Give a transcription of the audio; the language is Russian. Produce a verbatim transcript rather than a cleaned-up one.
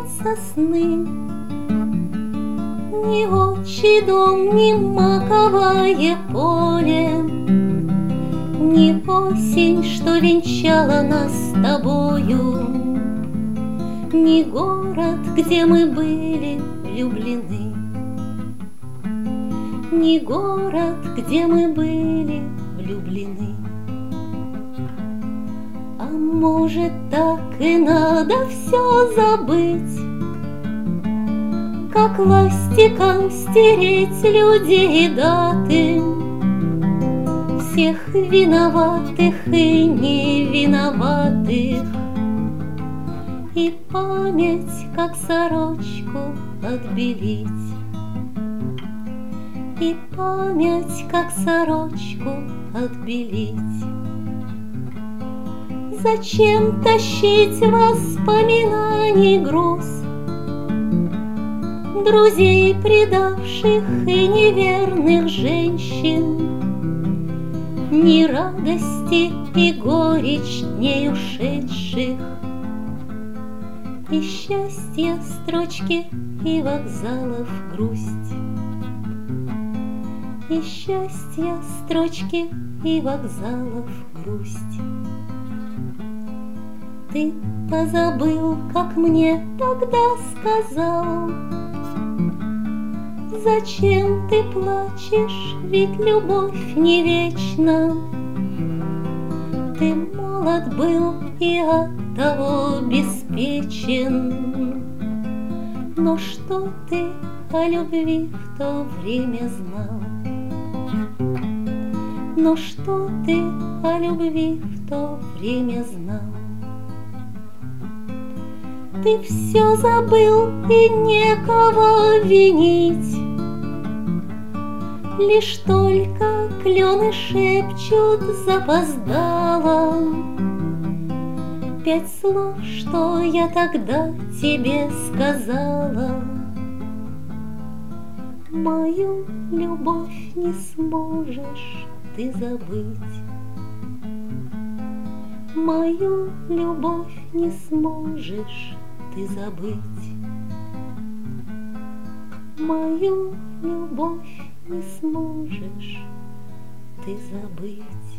снятся сны. Ни отчий дом, ни маковое поле, ни осень, что венчала нас с тобою, ни город, где мы были влюблены, ни город, где мы были влюблены. А может, так и надо все забыть, как ластиком стереть людей и даты, всех виноватых и невиноватых, и память, как сорочку, отбелить, и память, как сорочку, отбелить. Зачем тащить воспоминаний груз, друзей предавших и неверных женщин, ни радости и горечь дней ушедших, и счастья строчки, и вокзалов грусть, и счастья строчки, и вокзалов грусть. Ты позабыл, как мне тогда сказал: зачем ты плачешь, ведь любовь не вечна. Ты молод был и оттого беспечен, но что ты о любви в то время знал? Но что ты о любви в то время знал? Ты все забыл и некого винить, лишь только клены шепчут запоздало пять слов, что я тогда тебе сказала. Мою любовь не сможешь ты забыть, мою любовь не сможешь ты забыть, мою любовь не сможешь ты забыть.